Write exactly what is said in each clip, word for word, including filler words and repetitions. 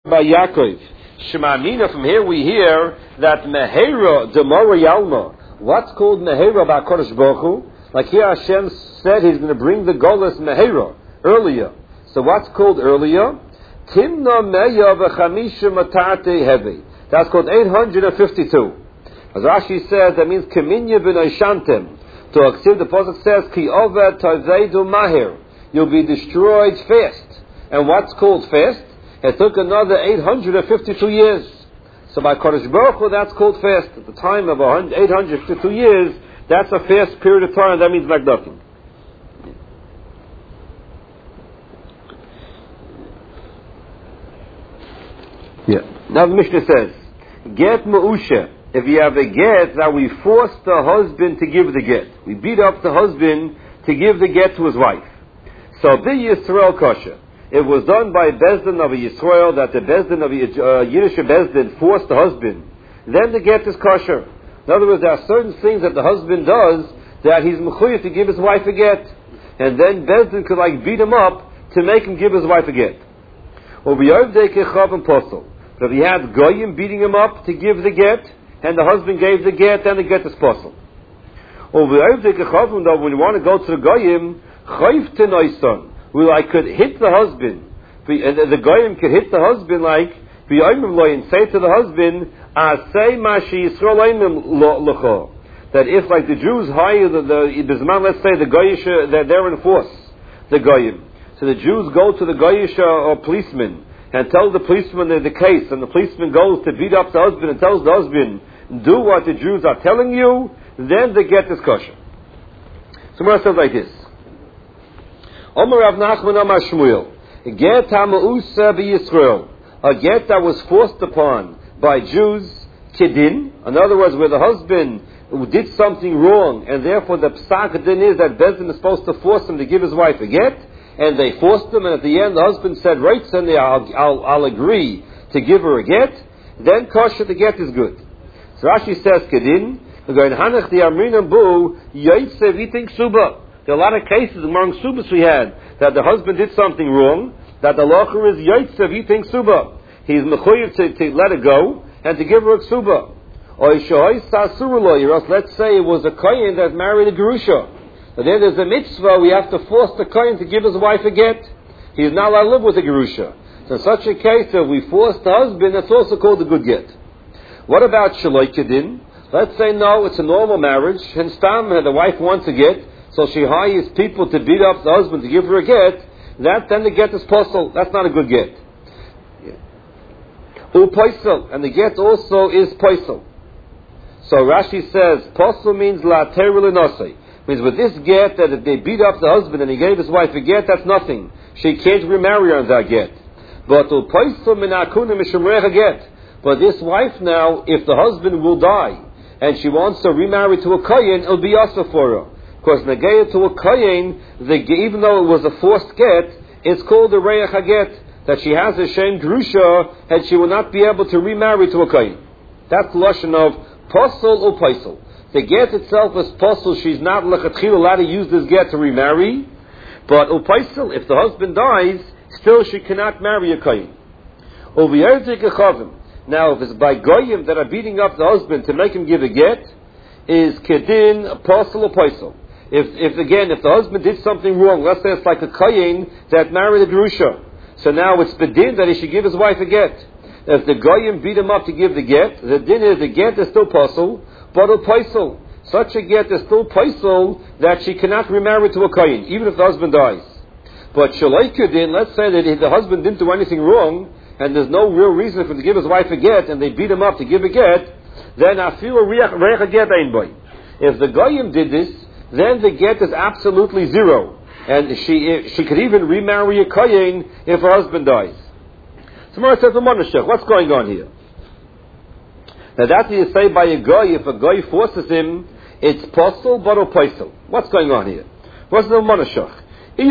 by Yaakov. Shemamina, from here we hear that Mehera Demora Yalma. What's called Mehera by Kodesh Baruch Hu? Like here Hashem said He's going to bring the Golas Mehera earlier. So what's called earlier? Timna Meya v'chamisha matate hevi. That's called eight hundred fifty-two. As Rashi says, that means Keminya b'noishantem. To accept the Pasuk says Ki oved taveidu mahir. You'll be destroyed fast. And what's called fast? It took another eight hundred fifty-two years. So by Kodesh Baruch Hu, that's called fast. At the time of eight hundred fifty-two years, that's a fast period of time. That means like nothing. Yeah. Now the Mishnah says, Get Ma'usha. If you have a get, now we force the husband to give the get. We beat up the husband to give the get to his wife. So Bi Yisrael Kosher. It was done by Bezdin of a Yisrael, that the Bezdin of a uh, Yiddish Bezdin forced the husband. Then the get is kosher. In other words, there are certain things that the husband does that he's mechuyev to give his wife a get. And then Bezdin could like beat him up to make him give his wife a get. Or but if he had Goyim beating him up to give the get, and the husband gave the get, then the get is possible. Or when you want to go to the Goyim, chayv tenoison. Well, I could hit the husband. The Goyim could hit the husband like, and say to the husband, that if like the Jews hire the, the let's say the Goyish, that they're in force, the Goyim. So the Jews go to the Goyish or policeman and tell the policeman the, the case, and the policeman goes to beat up the husband and tells the husband, do what the Jews are telling you, then the get is kosher. So Gemara says like this. Omer Rav Nachman Amar Shmuel, get ha'ma'usa b'Yisrael, a get that was forced upon by Jews, kedin, in other words, where the husband did something wrong, and therefore the psak din is that Bezdin is supposed to force him to give his wife a get, and they forced him, and at the end the husband said, right, Sunday, I'll, I'll, I'll agree to give her a get, then kosher, the get is good. So Rashi says, kedin, going hanach the amrinam bu, yaitse viting suba. There are a lot of cases among subas we had that the husband did something wrong, that the locher is yaitsev eating suba. He's mechuyev to, to let it go and to give her a suba. Or let's say it was a kohen that married a gerusha. But then there's a mitzvah, we have to force the kohen to give his wife a get. He's not allowed to live with a gerusha. So in such a case, if we force the husband, that's also called a good get. What about shaloi kedin? Let's say no, it's a normal marriage, and stam, the wife wants a get, so she hires people to beat up the husband to give her a get, that then the get is posel. That's not a good get. U poisel, and the get also is poisel. So Rashi says, posel means la teru means with this get, that if they beat up the husband and he gave his wife a get, that's nothing. She can't remarry on that get. But u poisel minakuna mishumrecha get. But this wife now, if the husband will die, and she wants to remarry to a kohen, it'll be also for her. Because Nageya to a Kohen, even though it was a forced get, it's called a Reach HaGet, that she has a Shem Gerusha, and she will not be able to remarry to a Kohen. That's the Lashon of Posel or Posel. The get itself is Posel, she's not Lechatchil allowed to use this get to remarry, but Upaisel, if the husband dies, still she cannot marry a Kohen. Now, if it's by Goyim that are beating up the husband to make him give a get, is Kedin, Posel or Posel. If, if again, if the husband did something wrong, let's say it's like a kohen that married a gerusha, so now it's the din that he should give his wife a get. If the goyim beat him up to give the get, the din is the get is still posel, but a posel. Such a get is still posel that she cannot remarry to a kohen, even if the husband dies. But shaloi kedin, let's say that if the husband didn't do anything wrong, and there's no real reason for him to give his wife a get, and they beat him up to give a get, then I feel a reach get ein boy. If the goyim did this, then the get is absolutely zero, and she she could even remarry a kohen if her husband dies. So Mara says, what's going on here? Now that's what you say by a goy. If a goy forces him, it's posel but a posel. What's going on here? What's the monashach?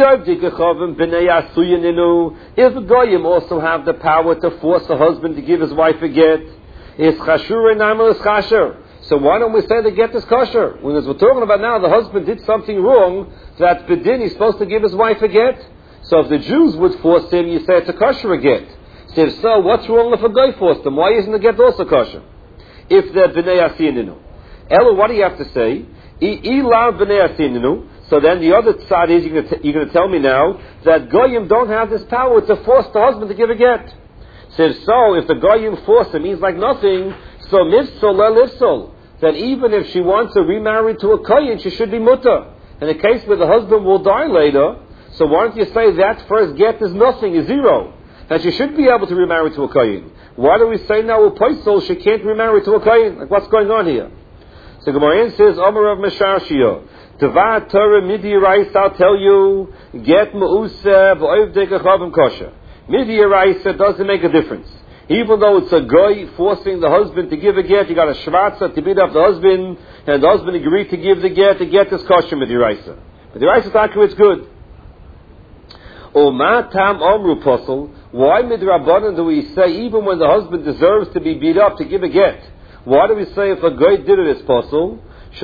If the goyim also have the power to force a husband to give his wife a get, is chashur and namal is chasher. So why don't we say the get is kosher? When as we're talking about now, the husband did something wrong, that bedin he's supposed to give his wife a get. So if the Jews would force him, you say it's a kosher a get. So if so, what's wrong if a guy forced them? Why isn't the get also kosher? If they're b'nei asininu. Ella, what do you have to say? Ila b'nei asininu. So then the other side is, you're going to tell me now, that goyim don't have this power to force the husband to give a get. So if so, if the goyim force him, means like nothing, so mifsol la lifsol. That even if she wants to remarry to a kohen, she should be mutter. In a case where the husband will die later, so why don't you say that first get is nothing, is zero? And she should be able to remarry to a kohen. Why do we say now a paisel she can't remarry to a kohen? Like what's going on here? So Gemara says, Omer of Mesharshia, Tavad Torah Midi Rice, I'll tell you, get Ma'useh v'oivdei kachavim kosher. Midi Rice doesn't make a difference. Even though it's a guy forcing the husband to give a get, you got a shvatza to beat up the husband, and the husband agreed to give the get, the get is kosher Midi Rice. Midi Rice it's good. O ma tam omru posel, why midrabanan do we say even when the husband deserves to be beat up to give a get? Why do we say if a guy did it as posel?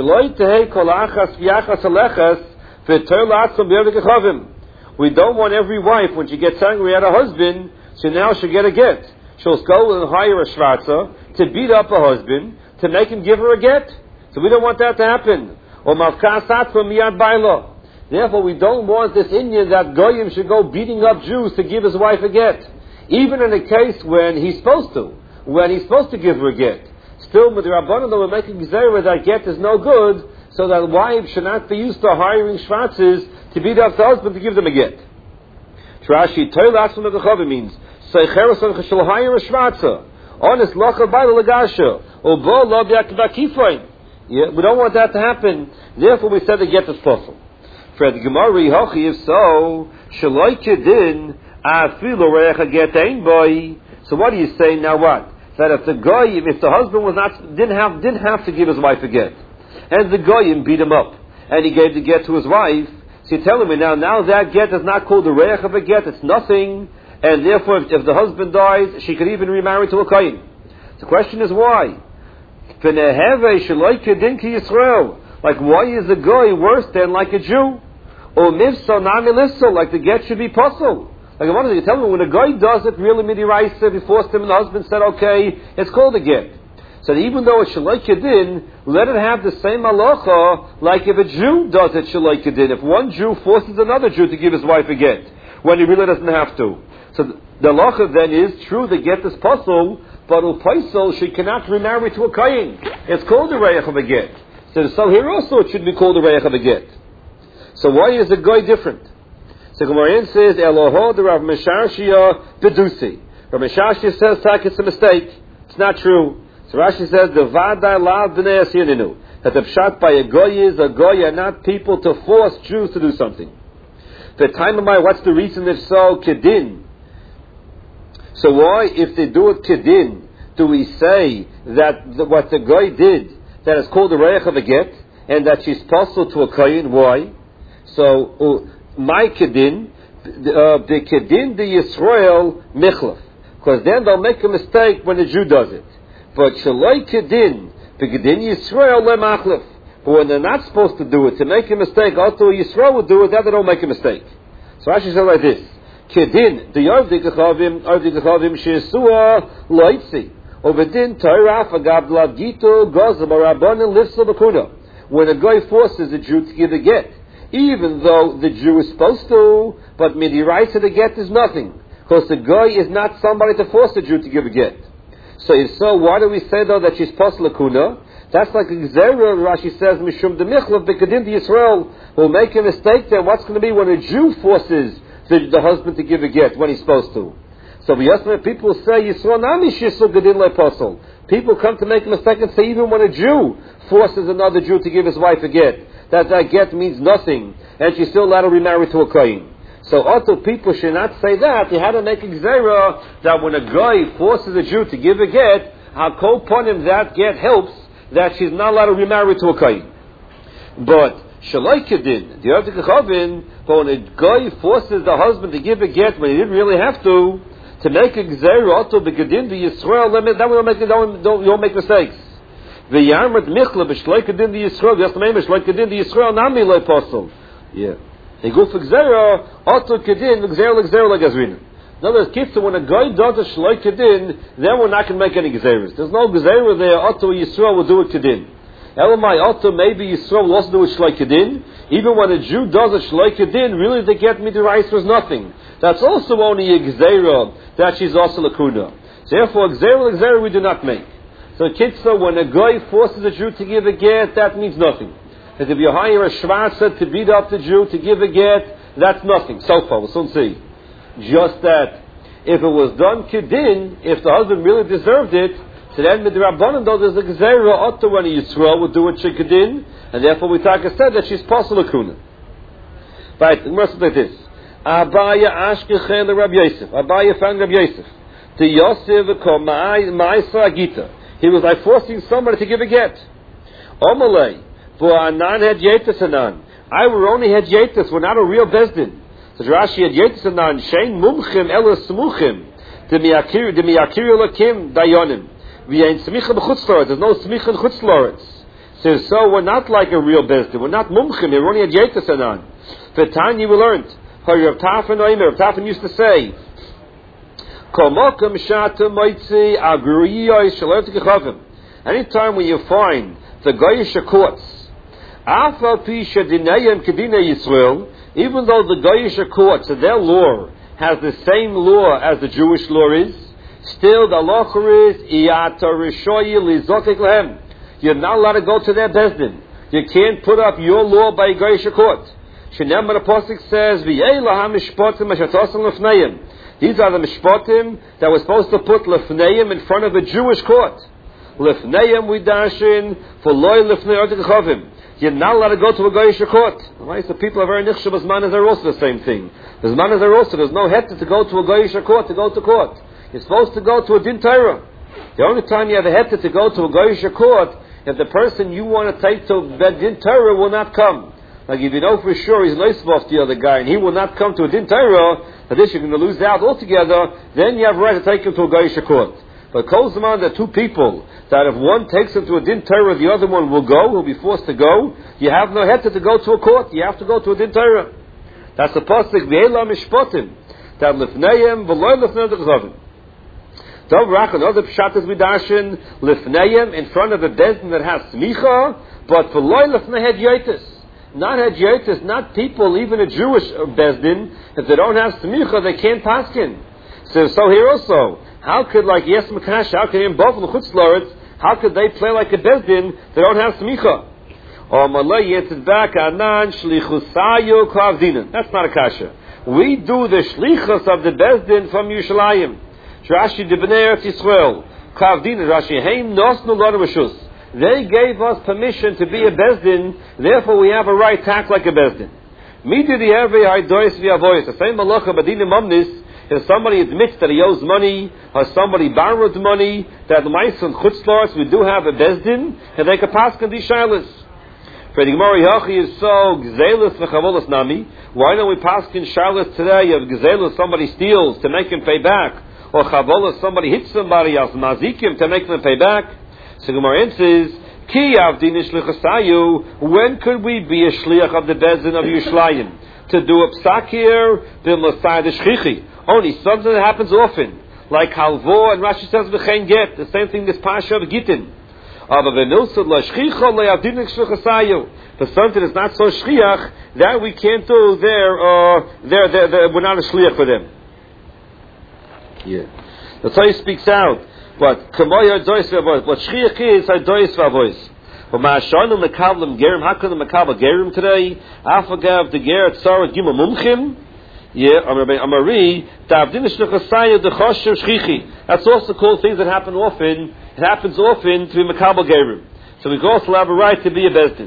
We don't want every wife, when she gets angry at her husband, so now she'll get a get. She'll go and hire a shvatza to beat up her husband, to make him give her a get. So we don't want that to happen. Or miyad baila. Therefore, we don't want this Indian that goyim should go beating up Jews to give his wife a get. Even in a case when he's supposed to, when he's supposed to give her a get. Still, with the Rabbanan, we're making gzera that get is no good, so that wives should not be used to hiring shvatzes to beat up the husband to give them a get. Rashi, Toilas from the Chavi means, Seicheres on shall hire a shvatza, honest lacha by the lagasha, or bo lo b'akbakifain. Yeah, we don't want that to happen. Therefore, we said the get is possible. For the Gemara, Hochi, if so, Shaloi Kedin, Afilu Recha Get Ein Boy. So what do you say now? What? That if the goyim, if the husband was not didn't have didn't have to give his wife a get, and the goyim beat him up, and he gave the get to his wife, so you're telling me now now that get is not called the reich of a get, it's nothing, and therefore if, if the husband dies, she could even remarry to a kohen. The question is why? Like why is a goy worse than like a Jew? Or mifso nami lifso, like the get should be puzzled. Like I wanted to tell me when a guy does it, really midi raisa, he forced him and the husband said, okay, it's called a get. So even though it's shaloi kedin, let it have the same halacha like if a Jew does it shaloi kedin. If one Jew forces another Jew to give his wife a get, when he really doesn't have to. So the halacha then is, true, the get is puzzle, but upaisol, she cannot remarry to a kohen. It's called the reich of a get. So, so here also it should be called the reich of a get. So why is a guy different? So Gemara says, Eloho the Rav Mesharshia Bedusi. Rav Mesharshia says, tak, it's a mistake. It's not true. So Rashi says, the Vadai Lav B'nei Asininu. That the pshat by a goy is, a goy are not people to force Jews to do something. The time of my, what's the reason if so? Kedin. So why, if they do it kedin, do we say that the, what the goy did, that is called the reich of a get, and that she's possible to a kohen? Why? So, my kedin, the kedin the Yisrael michlaf, because then they'll make a mistake when the Jew does it. But shaloi kedin, the kedin Yisrael le machlaf. But when they're not supposed to do it, to make a mistake, although Yisrael would do it, that they don't make a mistake. So Rashi says like this: kedin the yavdi kachavim, yavdi kachavim sheisua loitzi, overdin Torah fagab lavgito gozam arabanan lifsel bakuna. When a guy forces a Jew to give a get, even though the Jew is supposed to, but midi raisa the get is nothing, because the guy is not somebody to force the Jew to give a get. So if so, why do we say though that she's post lakuna? That's like a gzera. Rashi says mishum demichlav b'kedin Yisrael will make a mistake. Then what's going to be when a Jew forces the, the husband to give a get when he's supposed to? So people say Yisrael nami shisu gedin le'posel. People come to make a mistake and say even when a Jew forces another Jew to give his wife a get, that that get means nothing, and she's still allowed to remarry to a kohen. So also people should not say that. You had to make a gzera that when a guy forces a Jew to give a get, hakol ponim that get helps, that she's not allowed to remarry to a kohen. But shaloi kedin, the other kachavin, but when a guy forces the husband to give a get when he didn't really have to, to make a gzera also bekedin the Yisrael, that will make don't don't you don't make mistakes. The yarmut michla b'shloi kedin the Yisrael, the name is shloi kedin the Yisrael nami lo posel. Yeah. They go for gzera also kedin gzera gzera legazrin. In other words, Kitzer, when a guy does a Shloi Kedin, then we're not going to make any Gezeres. There's no Gezerah there, Otto Yisrael will do it Kedin. Elamai Otto, maybe Yisrael will also do a Shloi Kedin. Even when a Jew does a Shloi Kedin, really they get Midirais was nothing. That's also only a Gezerah, that she's also Lakuna. So therefore, Gezerah, Gezerah we do not make. So Kitzer, when a guy forces a Jew to give a get, that means nothing. That if you hire a Shvarza to beat up the Jew to give a get, that's nothing. So far, we'll soon see. Just that, if it was done Kedin, if the husband really deserved it, so then with the Rabbanan, though, there's a Gezerah, Otto when a Yisrael would do it Kedin, and therefore we talk said that she's Pasal Akuna. Right, the mercy like this. Abaya Ashkechel the Rabbi Yosef. Abaya found Rabbi Yosef. To Yosef called Ma'isa Agita. He was like forcing somebody to give a get. Omalei. For Anan had Yetis Anan. I were only had Yetis, we're not a real Bezdin. So Rashi had Yetis Anan, Shein Mumchim Elas Smuchim. The Miyakir, the Miyakir Lakim Dayonim. We ain't Smicha B'chutzloretz. There's no Smicha in Chutzloretz. So, so we're not like a real Bezdin. We're not Mumchim. We're only had Yetis Anan. For Tanya we learned. How Rav Tafan Oimer, Rav Tafan used to say, anytime when you find the Goyish courts, even though the Goyish courts, their law has the same law as the Jewish law is, still the law is you're not allowed to go to their Bezdin. You can't put up your law by a Goyish court. Shinem the Apostle says, these are the mishpatim that we're supposed to put lefneim in front of a Jewish court. Lefneim we dashin for loy lefnei artikachavim. You're not allowed to go to a Goyish court. Right? So people are very nichshav as manas are also the same thing. As manas are also there's no heter to go to a Goyish court to go to court. You're supposed to go to a din Torah. The only time you have a heter to go to a Goyish court if the person you want to take to a din Torah will not come. Like if you know for sure he's nice off the other guy and he will not come to a din Torah, but this you're going to lose out altogether, then you have a right to take him to a Goyish court. But calls them on that two people, that if one takes him to a din Torah, the other one will go, will be forced to go, you have no heter to go to a court, you have to go to a din Torah. That's the pasuk, V'ela mishpotim, that lefneim, v'loy lefneim d'chazavim. Dov rach, another pshat is vidashin, lefneim, in front of a bezdin that has smicha, but v'loy lefnei had yotis. Not hadyotis, not people, even a Jewish bezdin, if they don't have smicha, they can't paskin. So, so here also, how could like yes makash, how could in both the chutzloretz, how could they play like a bezdin? They don't have smicha. Or malay yetzid back anan shlichusayu kavdinan. That's not a kasha. We do the shlichus of the bezdin from Yerushalayim. Rashi de bnei Eretz Yisrael kavdinan. Rashi heim nosnu lanu reshus. They gave us permission to be a bezdin, therefore we have a right to act like a bezdin. Midi the every haidois v'avois. The same malacha badinim omnis. If somebody admits that he owes money, or somebody borrowed money, that mice and chutzlars, we do have a bezdin, and they can pass on these shilas. For the Gemara Yachi is so gzelis v'chavolas nami. Why don't we pass in shilas today of gzelis somebody steals to make him pay back, or chavolas somebody hits somebody else mazikim to make them pay back? So Gemara answers, Ki avdin shlichasayu. When could we be a shliach of the bezdin of Yerushalayim to do a psakir b'mlasai the shchichi? Only something that happens often, like halvo and Rashi says v'chein get. The same thing this pasha of gitin. For something that's not so shchiach, that we can't do. There, uh, there, there, there, we're not a shliach for them. Yeah, that's how he speaks out. But kamoy hadois v'avois. What shchiach is hadois v'avois. But ma'ashanu mekablim gerim. How can the mekabel gerim today? Afagav the ger tzara gimel mumchim. Yeah, Amari ta'avdin shlichasaya dechoshev shchichi. That's also called things that happen often. It happens often to be mekabel gerim. So we also have a right to be a bezdin.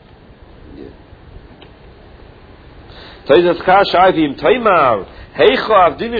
Tayzas kash ayvim taymar. But today,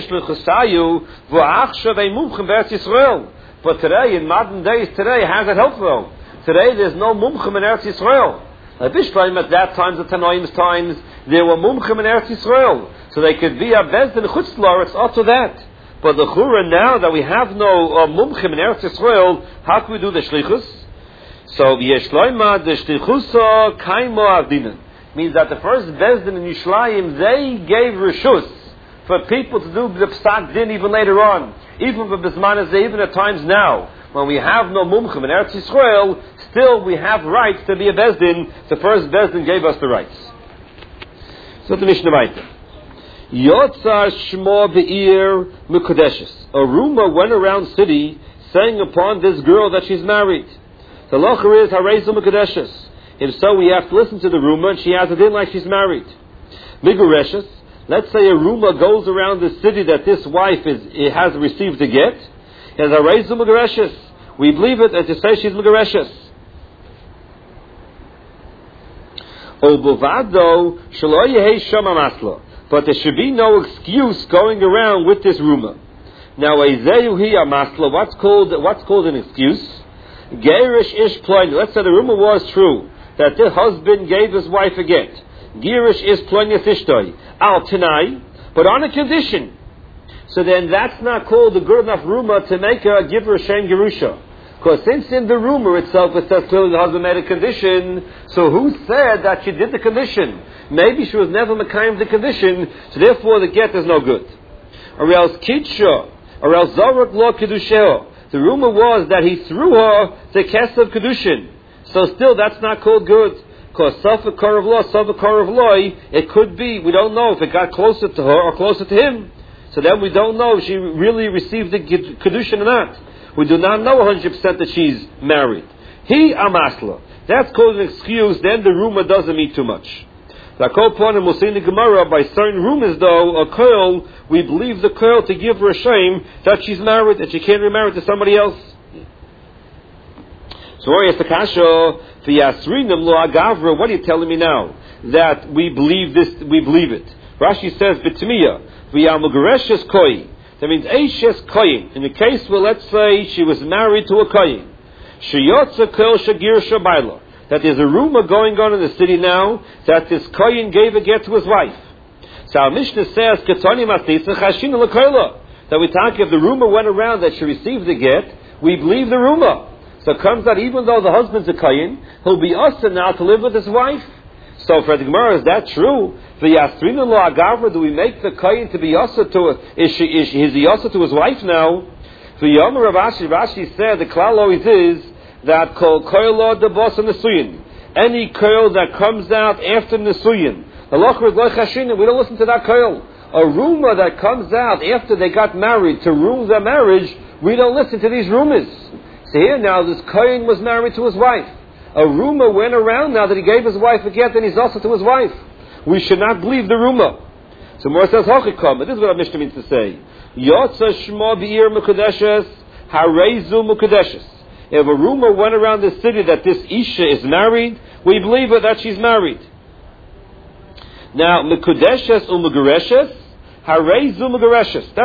in modern days, today, how's that helpful? Today, there's no mumchim in Eretz Yisrael. At this time, at that times, at Tanoim's times, there were mumchim in Eretz Yisrael. So they could be a bezdin chutzlar, it's also that. But the chura, now that we have no uh, mumchim in Eretz Yisrael, how can we do the shlichus? So, yeshloima, the shlichusa, kaimo avdinan. Means that the first bezdin in Yishlayim, they gave reshus for people to do the psak din even later on. Even for Bisman, even at times now, when we have no mumchim in Eretz Yisrael, still we have rights to be a bezdin. The first bezdin gave us the rights. So the Mishnah Vayta. Yotzar shmo be'ir mekudeshes. A rumor went around city saying upon this girl that she's married. The locher is harezu mekudeshes. If so, we have to listen to the rumor, and she has it in like she's married. Migureshes. Let's say a rumor goes around the city that this wife is it has received a get. It has harezu migureshes. We believe it as to say she's migureshes. Obuvado shelo yehei shama maslo. But there should be no excuse going around with this rumor. Now, masla, what's called what's called an excuse? Gerish ish ploin. Let's say the rumor was true that the husband gave his wife a get. Gerish is ploinis ishtoi al tenai, but on a condition. So then, that's not called a good enough rumor to make her give her shem gerusha. Because since in the rumor itself it says clearly the husband made a condition, so who said that she did the condition? Maybe she was never mekayim the condition, so therefore the get is no good. Or else kitsha, or else zarak lo kedusheho. The rumor was that he threw her the kesav kedushin. So still that's not called good. Because safek karav lo, safek karav loi, it could be, we don't know if it got closer to her or closer to him. So then we don't know if she really received the kedushin or not. We do not know one hundred percent that she's married. He amasla. That's called an excuse, then the rumor doesn't mean too much. Like all point, and we'll see in the Gemara, by certain rumors though, a girl, we believe the girl to give her a shame that she's married, that she can't remarry to somebody else. So what are you telling me now? That we believe this, we believe it. Rashi says, B'tmiya, v'yamugereshes koi. That means Eishes Koyin. In the case where, let's say, she was married to a Koyin. Sheyotza Kol Shagir Shabayla. That there's a rumor going on in the city now that this Koyin gave a get to his wife. So our Mishnah says, Ketoni Matisa Chashina L'Koila. That we talk, if the rumor went around that she received the get, we believe the rumor. So it comes out, even though the husband's a Koyin, he'll be usher now to live with his wife. So for the Gemara, is that true? The Yasrina lo agavra, do we make the Koyin to be yasa to, is she, is she, is he yasa to his wife now? The Yomer Rashi, Rashi said, the klal always is, that kol koyla de bos nesuyin. Any koyl that comes out after nesuyin. The locher is lo chashina, we don't listen to that koyl. A rumor that comes out after they got married to ruin their marriage, we don't listen to these rumors. So here now, this Koyin was married to his wife. A rumor went around now that he gave his wife a get and he's also to his wife. We should not believe the rumor. So more says Hochikam. This is what our Mishnah means to say. Yotza shmo b'ir mekudeshes harezu mekudeshes. If a rumor went around the city that this Isha is married, we believe her that she's married. Now mekudeshes u'megereshes harezu megereshes.